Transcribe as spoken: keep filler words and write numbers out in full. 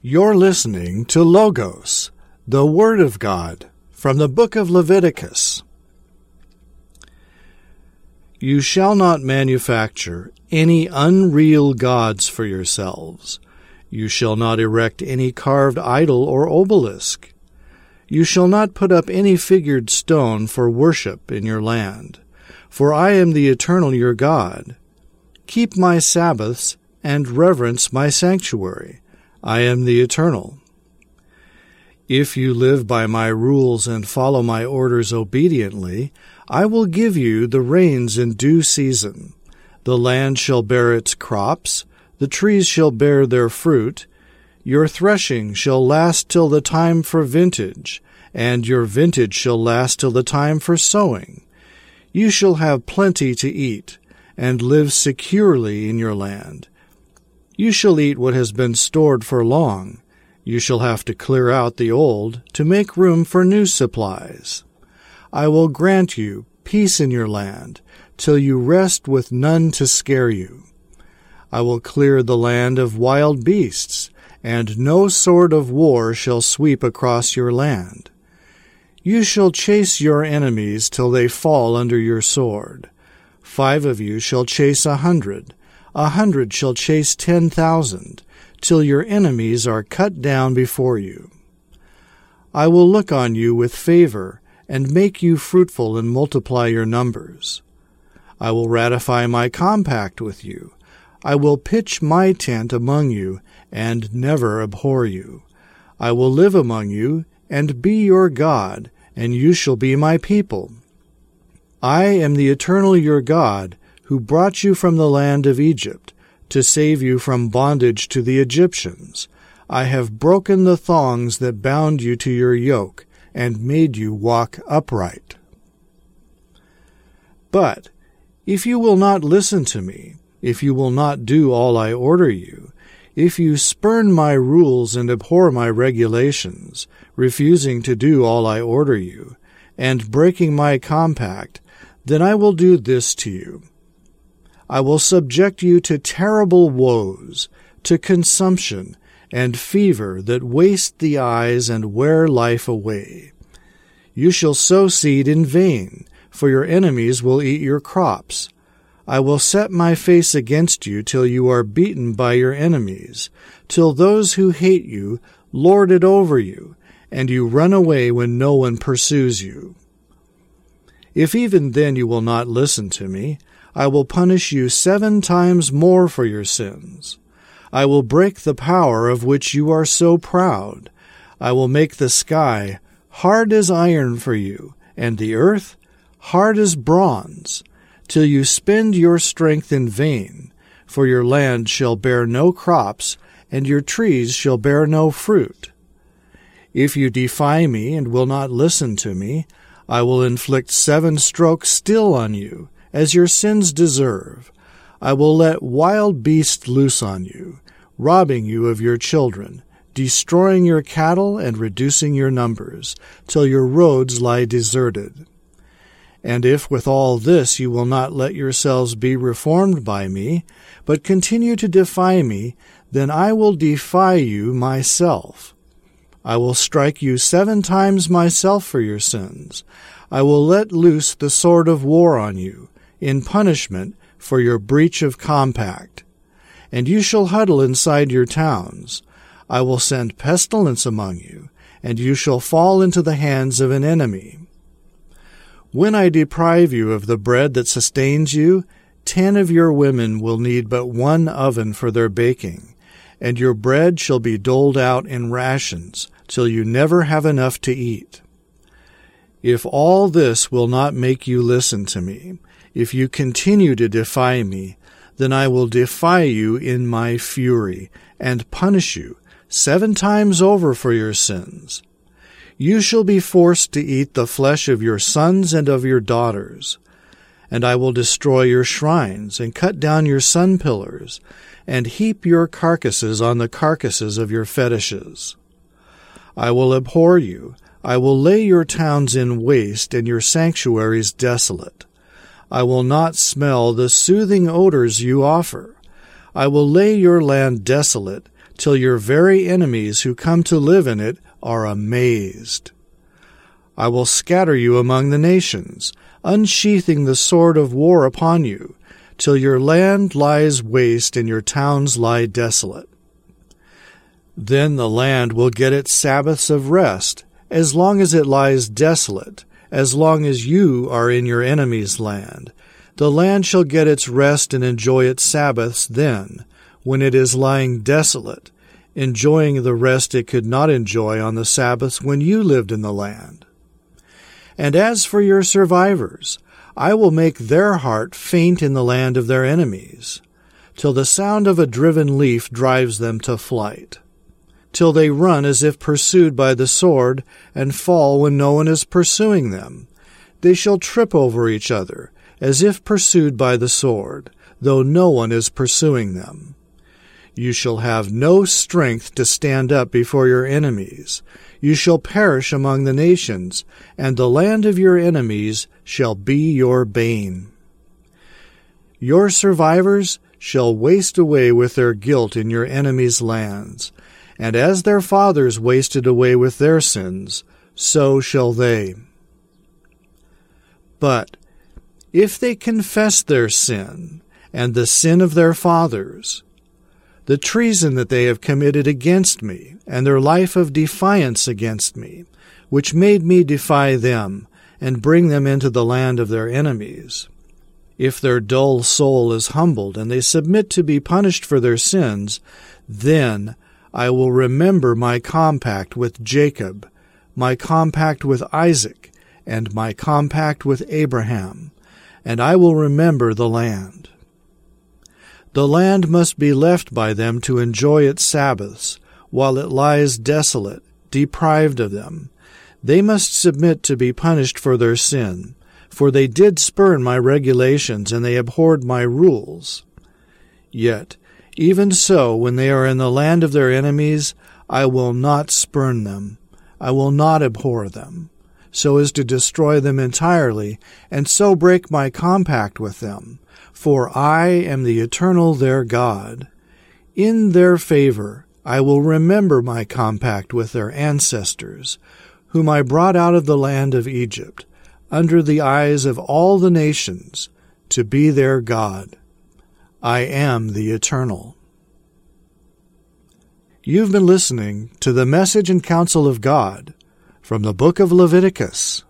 You're listening to Logos, the Word of God, from the book of Leviticus. You shall not manufacture any unreal gods for yourselves. You shall not erect any carved idol or obelisk. You shall not put up any figured stone for worship in your land. For I am the eternal your God. Keep my Sabbaths and reverence my sanctuary. I am the Eternal. If you live by my rules and follow my orders obediently, I will give you the rains in due season. The land shall bear its crops, the trees shall bear their fruit. Your threshing shall last till the time for vintage, and your vintage shall last till the time for sowing. You shall have plenty to eat, and live securely in your land. You shall eat what has been stored for long. You shall have to clear out the old to make room for new supplies. I will grant you peace in your land, till you rest with none to scare you. I will clear the land of wild beasts, and no sword of war shall sweep across your land. You shall chase your enemies till they fall under your sword. Five of you shall chase a hundred. A hundred shall chase ten thousand, till your enemies are cut down before you. I will look on you with favor, and make you fruitful and multiply your numbers. I will ratify my compact with you. I will pitch my tent among you, and never abhor you. I will live among you, and be your God, and you shall be my people. I am the eternal your God, who brought you from the land of Egypt, to save you from bondage to the Egyptians. I have broken the thongs that bound you to your yoke, and made you walk upright. But if you will not listen to me, if you will not do all I order you, if you spurn my rules and abhor my regulations, refusing to do all I order you, and breaking my compact, then I will do this to you. I will subject you to terrible woes, to consumption and fever that waste the eyes and wear life away. You shall sow seed in vain, for your enemies will eat your crops. I will set my face against you till you are beaten by your enemies, till those who hate you lord it over you, and you run away when no one pursues you. If even then you will not listen to me, I will punish you seven times more for your sins. I will break the power of which you are so proud. I will make the sky hard as iron for you, and the earth hard as bronze, till you spend your strength in vain, for your land shall bear no crops, and your trees shall bear no fruit. If you defy me and will not listen to me, I will inflict seven strokes still on you, as your sins deserve. I will let wild beasts loose on you, robbing you of your children, destroying your cattle and reducing your numbers, till your roads lie deserted. And if with all this you will not let yourselves be reformed by me, but continue to defy me, then I will defy you myself. I will strike you seven times myself for your sins. I will let loose the sword of war on you, in punishment for your breach of compact. And you shall huddle inside your towns. I will send pestilence among you, and you shall fall into the hands of an enemy. When I deprive you of the bread that sustains you, ten of your women will need but one oven for their baking, and your bread shall be doled out in rations, till you never have enough to eat. If all this will not make you listen to me, if you continue to defy me, then I will defy you in my fury, and punish you seven times over for your sins. You shall be forced to eat the flesh of your sons and of your daughters. And I will destroy your shrines, and cut down your sun pillars, and heap your carcasses on the carcasses of your fetishes. I will abhor you. I will lay your towns in waste, and your sanctuaries desolate. I will not smell the soothing odors you offer. I will lay your land desolate, till your very enemies who come to live in it are amazed. I will scatter you among the nations, unsheathing the sword of war upon you, till your land lies waste and your towns lie desolate. Then the land will get its Sabbaths of rest, as long as it lies desolate, as long as you are in your enemy's land. The land shall get its rest and enjoy its Sabbaths then, when it is lying desolate, enjoying the rest it could not enjoy on the Sabbaths when you lived in the land. And as for your survivors, I will make their heart faint in the land of their enemies, till the sound of a driven leaf drives them to flight, till they run as if pursued by the sword, and fall when no one is pursuing them. They shall trip over each other, as if pursued by the sword, though no one is pursuing them. You shall have no strength to stand up before your enemies. You shall perish among the nations, and the land of your enemies shall be your bane. Your survivors shall waste away with their guilt in your enemies' lands, and as their fathers wasted away with their sins, so shall they. But if they confess their sin, and the sin of their fathers, the treason that they have committed against me, and their life of defiance against me, which made me defy them, and bring them into the land of their enemies, if their dull soul is humbled, and they submit to be punished for their sins, then I will remember my compact with Jacob, my compact with Isaac, and my compact with Abraham, and I will remember the land. The land must be left by them to enjoy its Sabbaths, while it lies desolate, deprived of them. They must submit to be punished for their sin, for they did spurn my regulations, and they abhorred my rules. Yet, even so, when they are in the land of their enemies, I will not spurn them, I will not abhor them, so as to destroy them entirely, and so break my compact with them. For I am the eternal their God. In their favor I will remember my compact with their ancestors, whom I brought out of the land of Egypt, under the eyes of all the nations, to be their God. I am the Eternal. You've been listening to the Message and Counsel of God from the book of Leviticus.